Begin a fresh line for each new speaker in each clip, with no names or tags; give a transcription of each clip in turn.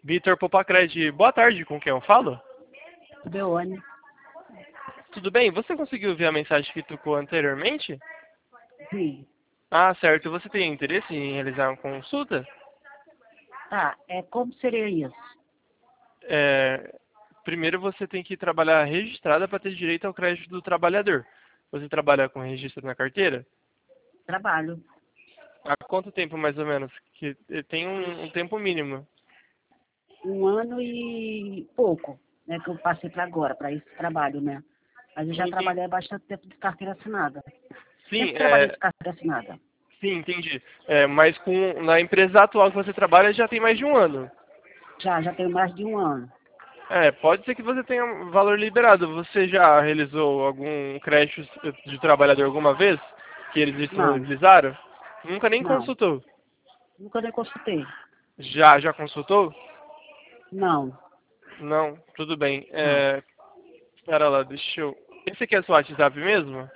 Vitor Popacred, boa tarde, com quem eu falo?
Deone.
Tudo bem? Você conseguiu ver a mensagem que tocou anteriormente?
Sim.
Ah, certo. Você tem interesse em realizar uma consulta?
Tá, como seria isso?
É, primeiro você tem que trabalhar registrada para ter direito ao crédito do trabalhador. Você trabalha com registro na carteira?
Trabalho.
Há quanto tempo mais ou menos? Que tem um tempo mínimo.
1 ano e pouco, né, que eu passei para agora, para esse trabalho, né? Mas eu já
Sim,
trabalhei há bastante tempo de carteira assinada.
sim,
Sempre trabalhei de carteira assinada.
sim, entendi. Mas na empresa atual que você trabalha já tem mais de um ano.
Já tenho mais de 1 ano.
Pode ser que você tenha um valor liberado. Você já realizou algum crédito de trabalhador alguma vez? Que eles
Não,
disponibilizaram? Nunca nem
não.
consultou.
Nunca nem consultei.
Já consultou?
Não,
Não, tudo bem.
não.
Pera lá, deixa eu... Esse aqui é o seu WhatsApp mesmo?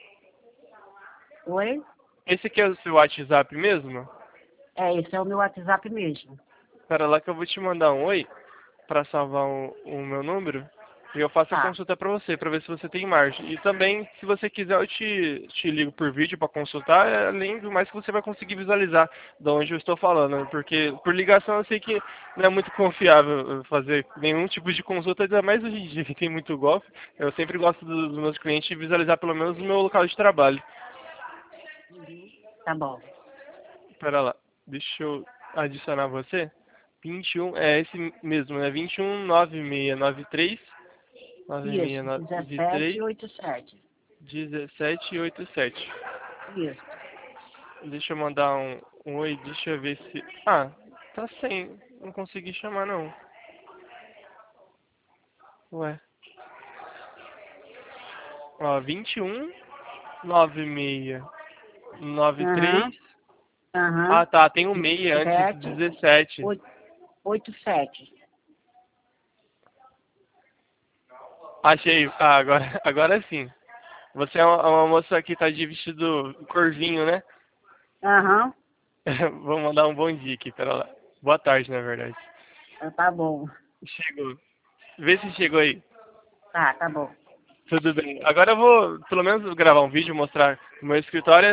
Oi?
Esse aqui é o seu WhatsApp mesmo?
Esse é o meu WhatsApp mesmo.
Pera lá que eu vou te mandar um oi para salvar o meu número e eu faço a
Tá.
consulta para você, para ver se você tem margem. E também, se você quiser, eu te ligo por vídeo para consultar, além do mais que você vai conseguir visualizar de onde eu estou falando, né? Porque por ligação eu sei que não é muito confiável fazer nenhum tipo de consulta, ainda mais hoje em dia que tem muito golpe. Eu sempre gosto dos meus clientes visualizar pelo menos o meu local de trabalho.
Uhum. Tá bom.
Pera lá, deixa eu adicionar você. 21, é esse mesmo, né? 21 9693
Isso,
9693
1787.
1787.
Isso.
Deixa eu mandar um oi, deixa eu ver se. Ah, tá sem. Não consegui chamar não. Ué. Ó, 21 9693.
Aham, aham.
Ah, tá, tem um meia antes,
17,
17.
87.
Achei. Ah, agora, agora sim. Você é uma moça que tá de vestido corvinho, né?
Aham,
Vou mandar um bom dia aqui, pera lá. Boa tarde, na verdade.
tá bom.
Chegou. Vê se chegou aí.
Tá bom.
Tudo bem. Agora eu vou, pelo menos, gravar um vídeo, mostrar o meu escritório.